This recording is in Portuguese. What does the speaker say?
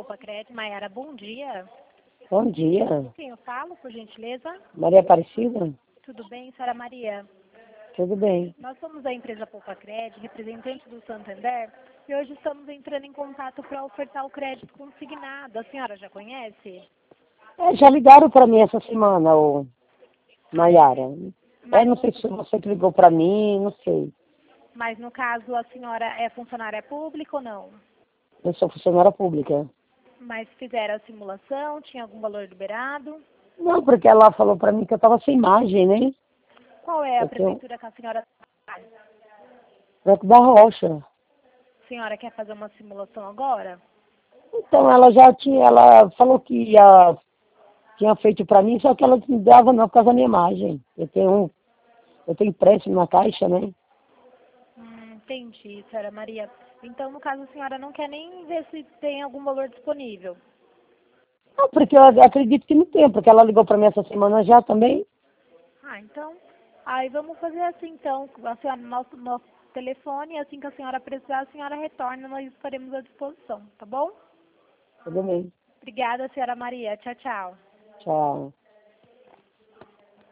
Poupa-Crédito. Maiara, bom dia. Bom dia. Quem eu falo, por gentileza? Maria Aparecida? Tudo bem, senhora Maria? Tudo bem. Nós somos da empresa Poupa-Crédito, representante do Santander, e hoje estamos entrando em contato para ofertar o crédito consignado. A senhora já conhece? Já ligaram para mim essa semana, ô Maiara. Não sei se você que ligou para mim, não sei. Mas no caso a senhora é funcionária pública ou não? Eu sou funcionária pública. Mas fizeram a simulação, tinha algum valor liberado? Não, porque ela falou para mim que eu estava sem margem, né? Qual é a Eu tenho prefeitura que a senhora faz? Branco da Rocha. A senhora quer fazer uma simulação agora? Então ela falou que tinha feito para mim, só que ela não dava não por causa da minha margem. Eu tenho empréstimo na Caixa, né? Entendi, senhora Maria. Então, no caso, a senhora não quer nem ver se tem algum valor disponível? Não, porque eu acredito que não tem, porque ela ligou para mim essa semana já também. Então, aí vamos fazer assim, então, a senhora, nosso telefone, assim que a senhora precisar, a senhora retorna, nós estaremos à disposição, tá bom? Tudo bem. Obrigada, senhora Maria. Tchau, tchau. Tchau.